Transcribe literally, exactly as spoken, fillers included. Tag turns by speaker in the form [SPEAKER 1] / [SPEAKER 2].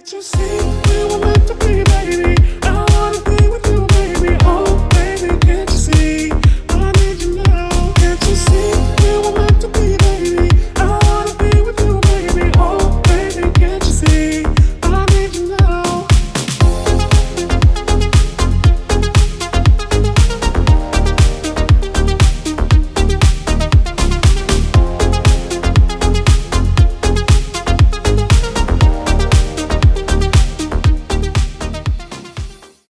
[SPEAKER 1] Can't you see we were meant to be?